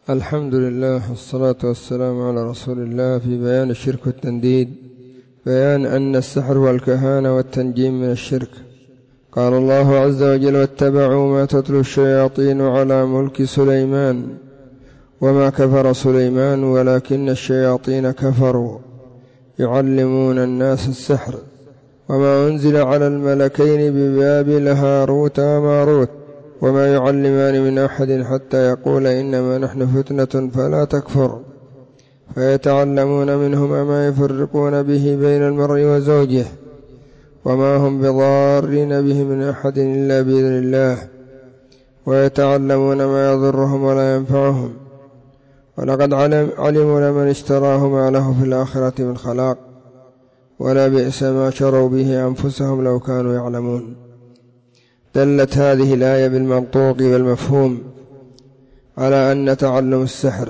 الحمد لله والصلاة والسلام على رسول الله في بيان الشرك والتنديد. بيان أن السحر والكهانة والتنجيم من الشرك. قال الله عز وجل: واتبعوا ما تتلو الشياطين على ملك سليمان وما كفر سليمان ولكن الشياطين كفروا يعلمون الناس السحر وما أنزل على الملكين ببابل هاروت وماروت وما يعلمان من أحد حتى يقول إنما نحن فتنة فلا تكفر فيتعلمون منهما ما يفرقون به بين المرء وزوجه وما هم بضارين به من أحد إلا بإذن الله ويتعلمون ما يضرهم ولا ينفعهم ولقد علموا لمن اشتراه ما له في الآخرة من خلاق ولا بئس ما شروا به أنفسهم لو كانوا يعلمون. دلت هذه الآية بالمنطوق والمفهوم على أن تعلم السحر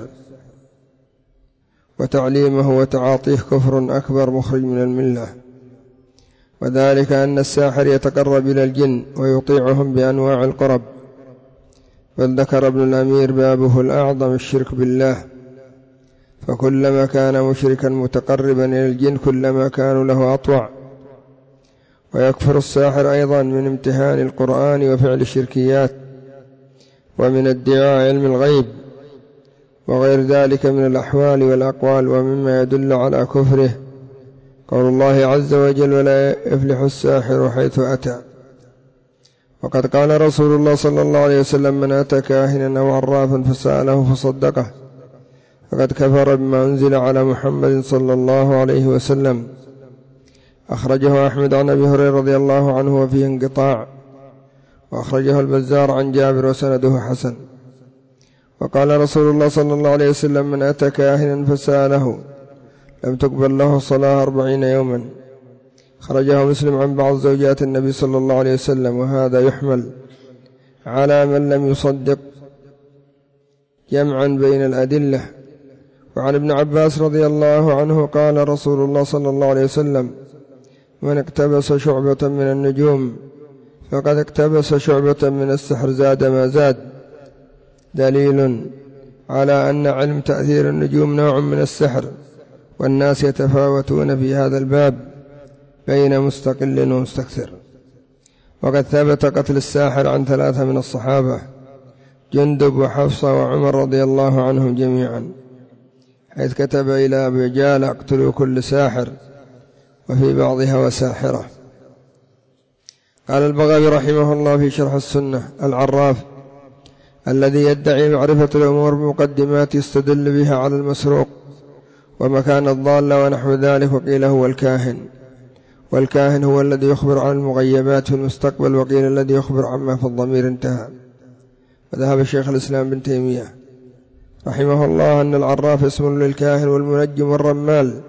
وتعليمه وتعاطيه كفر أكبر مخرج من الملة، وذلك أن الساحر يتقرب إلى الجن ويطيعهم بأنواع القرب، بل ذكر ابن الأمير بابه الأعظم الشرك بالله، فكلما كان مشركا متقربا إلى الجن كلما كانوا له أطوع. ويكفر الساحر أيضا من امتهان القرآن وفعل الشركيات ومن ادعاء علم الغيب وغير ذلك من الأحوال والأقوال. ومما يدل على كفره قول الله عز وجل: ولا يفلح الساحر حيث أتى. وقد قال رسول الله صلى الله عليه وسلم: من أتى كاهنا أو عرافا فسأله فصدقه فقد كفر بما أنزل على محمد صلى الله عليه وسلم. أخرجه أحمد عن أبي هريرة رضي الله عنه وفيه انقطاع، وأخرجه البزار عن جابر وسنده حسن. وقال رسول الله صلى الله عليه وسلم: من أتى كاهنا فسأله لم تقبل له صلاة 40 يوما. خرجه مسلم عن بعض زوجات النبي صلى الله عليه وسلم، وهذا يحمل على من لم يصدق جمعا بين الأدلة. وعن ابن عباس رضي الله عنه قال رسول الله صلى الله عليه وسلم: من اقتبس شعبة من النجوم فقد اقتبس شعبة من السحر زاد ما زاد. دليل على أن علم تأثير النجوم نوع من السحر، والناس يتفاوتون في هذا الباب بين مستقل ومستكثر. وقد ثبت قتل الساحر عن 3 من الصحابة: جندب وحفصة وعمر رضي الله عنهم جميعا، حيث كتب إلى أبي جهل: اقتلوا كل ساحر، وفي بعضها وساحرة. قال البغوي رحمه الله في شرح السنة: العراف الذي يدعي معرفة الأمور بمقدمات يستدل بها على المسروق ومكان الضالة ونحو ذلك. وقيل هو الكاهن، والكاهن هو الذي يخبر عن المغيبات في المستقبل، وقيل الذي يخبر عما في الضمير. انتهى. وذهب الشيخ الإسلام بن تيمية رحمه الله أن العراف اسم للكاهن والمنجم والرمال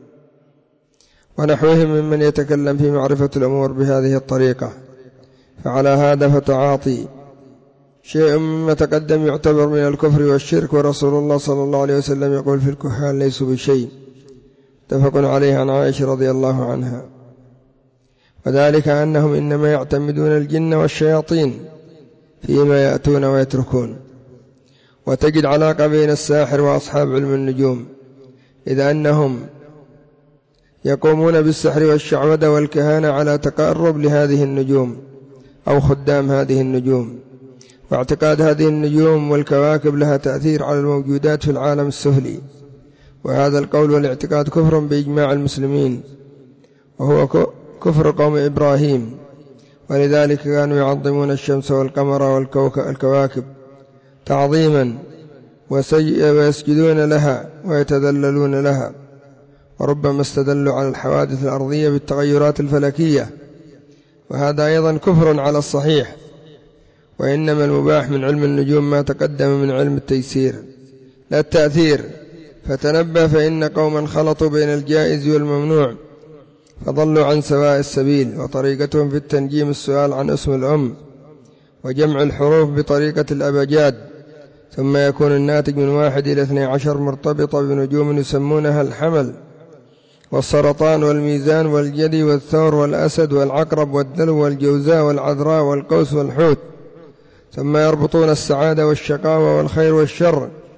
ونحوهم ممن يتكلم في معرفة الأمور بهذه الطريقة. فعلى هذا فتعاطي شيء مما تقدم يعتبر من الكفر والشرك، ورسول الله صلى الله عليه وسلم يقول في الكهان: ليسوا بشيء. متفق عليه عن عائشة رضي الله عنها. وذلك أنهم إنما يعتمدون الجن والشياطين فيما يأتون ويتركون. وتجد علاقة بين الساحر وأصحاب علم النجوم، إذ أنهم يقومون بالسحر والشعوذة والكهانة على تقرب لهذه النجوم أو خدام هذه النجوم، واعتقاد هذه النجوم والكواكب لها تأثير على الموجودات في العالم السفلي. وهذا القول والاعتقاد كفر بإجماع المسلمين، وهو كفر قوم إبراهيم، ولذلك كانوا يعظمون الشمس والقمر والكواكب تعظيما ويسجدون لها ويتذللون لها، وربما استدلوا على الحوادث الأرضية بالتغيرات الفلكية، وهذا أيضا كفر على الصحيح. وإنما المباح من علم النجوم ما تقدم من علم التيسير لا التأثير. فتنبه فإن قوما خلطوا بين الجائز والممنوع فضلوا عن سواء السبيل. وطريقتهم في التنجيم السؤال عن اسم الأم وجمع الحروف بطريقة الأبجاد، ثم يكون الناتج من 1 إلى 12 مرتبطة بنجوم يسمونها الحمل والسرطان والميزان والجدي والثور والأسد والعقرب والدلو والجوزاء والعذراء والقوس والحوت، ثم يربطون السعادة والشقاوة والخير والشر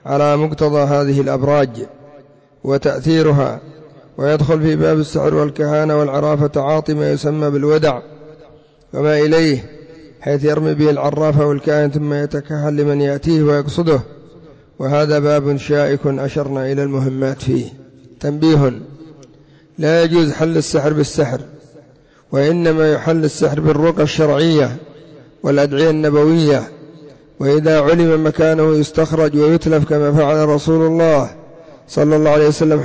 على مقتضى هذه الأبراج وتأثيرها، ويدخل في باب السحر والكهانة والعرافة تعاطي ما يسمى بالودع وما إليه، حيث يرمي به العرافة والكاهن ثم يتكهن لمن يأتيه ويقصده، وهذا باب شائك أشرنا إلى المهمات فيه. تنبيه: لا يجوز حل السحر بالسحر، وإنما يحل السحر بالرقى الشرعية والأدعية النبوية، وإذا علم مكانه يستخرج ويتلف كما فعل رسول الله صلى الله عليه وسلم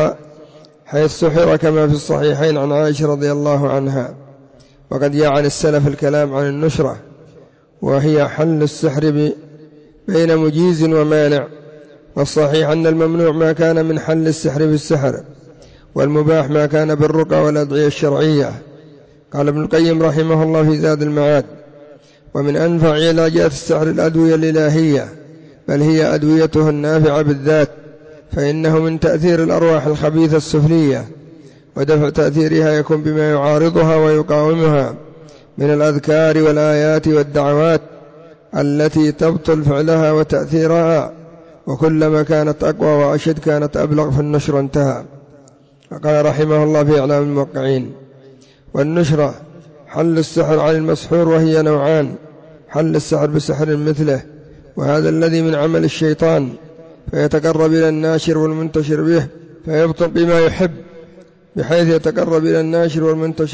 حيث سحر كما في الصحيحين عن عائشة رضي الله عنها. وقد جاء عن السلف الكلام عن النشرة، وهي حل السحر بين مجيز ومانع، والصحيح أن الممنوع ما كان من حل السحر بالسحر، والمباح ما كان بالرقى والأدعية الشرعية. قال ابن القيم رحمه الله في زاد المعاد: ومن أنفع علاجات السحر الأدوية الإلهية، بل هي أدويته النافعة بالذات، فإنه من تأثير الأرواح الخبيثة السفلية، ودفع تأثيرها يكون بما يعارضها ويقاومها من الأذكار والآيات والدعوات التي تبطل فعلها وتأثيرها، وكلما كانت أقوى وأشد كانت أبلغ في النشر. انتهى. وقال رحمه الله في إعلام الموقعين: والنشرة حل السحر عن المسحور، وهي نوعان: حل السحر بسحر مثله، وهذا الذي من عمل الشيطان، فيتقرب إلى الناشر والمنتشر به فيبطل بما يحب، بحيث يتقرب إلى الناشر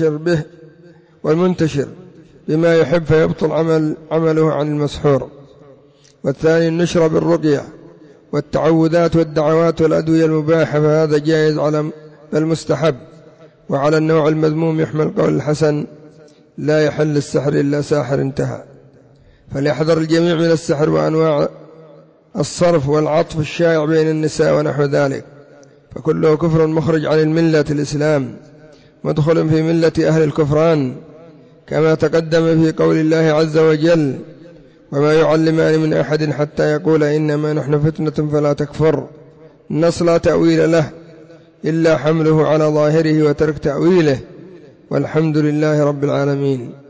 والمنتشر بما يحب فيبطل عمله عن المسحور. والثاني النشرة بالرقية والتعوذات والدعوات والأدوية المباحة، فهذا جائز على بل مستحب. وعلى النوع المذموم يحمل قول الحسن: لا يحل السحر إلا ساحر. انتهى. فليحذر الجميع من السحر وأنواع الصرف والعطف الشائع بين النساء ونحو ذلك، فكله كفر مخرج عن الملة الإسلام، مدخل في ملة أهل الكفران، كما تقدم في قول الله عز وجل: وما يعلمان من أحد حتى يقول إنما نحن فتنة فلا تكفر. النص لا تأويل له إلا حمله على ظاهره وترك تأويله، والحمد لله رب العالمين.